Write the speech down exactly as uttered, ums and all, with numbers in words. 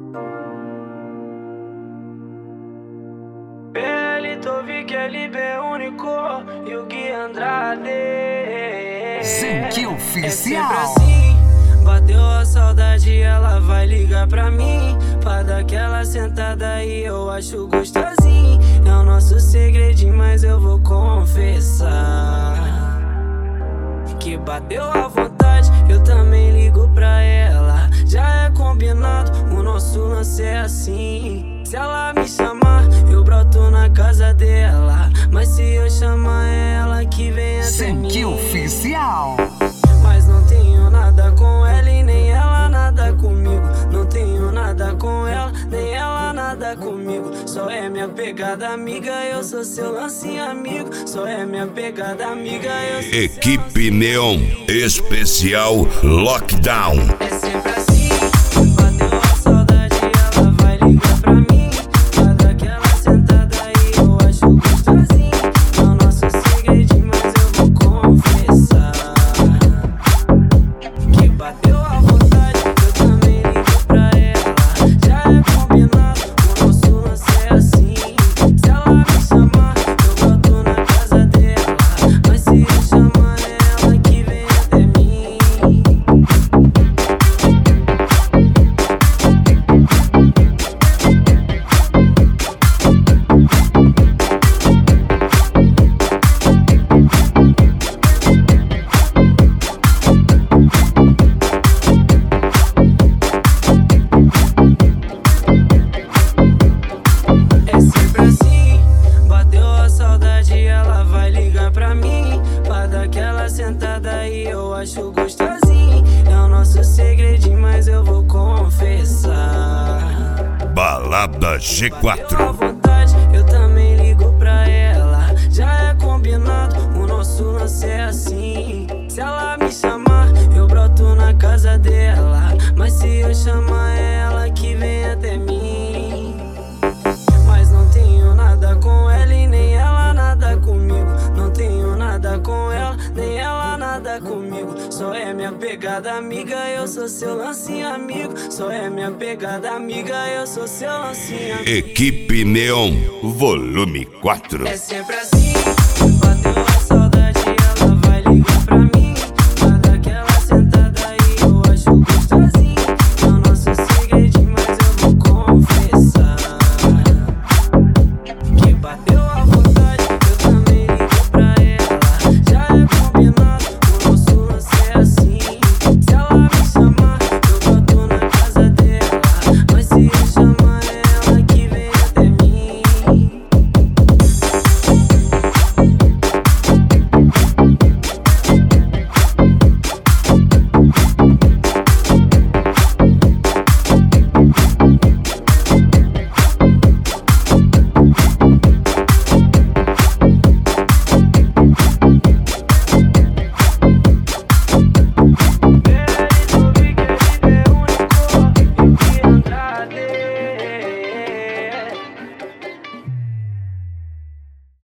Pelito, Vicky, B único e o Gui Andrade. Zenki Oficial. É sempre assim, bateu a saudade, ela vai ligar pra mim pra dar aquela sentada e eu acho gostosinho. É o nosso segredinho, mas eu vou confessar que bateu a vontade, eu também ligo pra ela. Já é combinado, o nosso lance é assim. Se ela me chamar, eu broto na casa dela, mas se eu chamar ela que vem até mim. Zenki Oficial. Mas não tenho nada com ela e nem ela nada comigo. Não tenho nada com ela, nem ela nada comigo. Só é minha pegada amiga, eu sou seu lance amigo. Só é minha pegada amiga, eu sou Equipe Neon Especial Lockdown. É sempre assim, bateu a saudade, ela vai ligar pra mim pra dar aquela sentada e eu acho gostosinho. É o nosso segredinho, mas eu vou confessar que bateu a vontade, eu também ligo pra ela. Já é combinado, o nosso lance é assim. Se ela me chamar, eu boto na casa dela, mas se eu chamar ela que vem até mim. É sempre assim, bateu a saudade, ela vai ligar pra mim pra dar aquela sentada e eu acho gostosinho. É o nosso segredinho, mas eu vou confessar. Balada G Bateu à quatro. vontade, eu também ligo pra ela. Já é combinado, o nosso lance é assim. Se ela me chamar, eu broto na casa dela, mas se eu chamar ela que vem até mim. Mas não tenho nada com ela e nem ela nada comigo. Não tenho nada com ela, nem ela nada comigo. Só é minha pegada amiga, eu sou seu lance amigo. Só é minha pegada amiga, eu sou seu lance amigo. Equipe Neon Volume quatro. É sempre assim.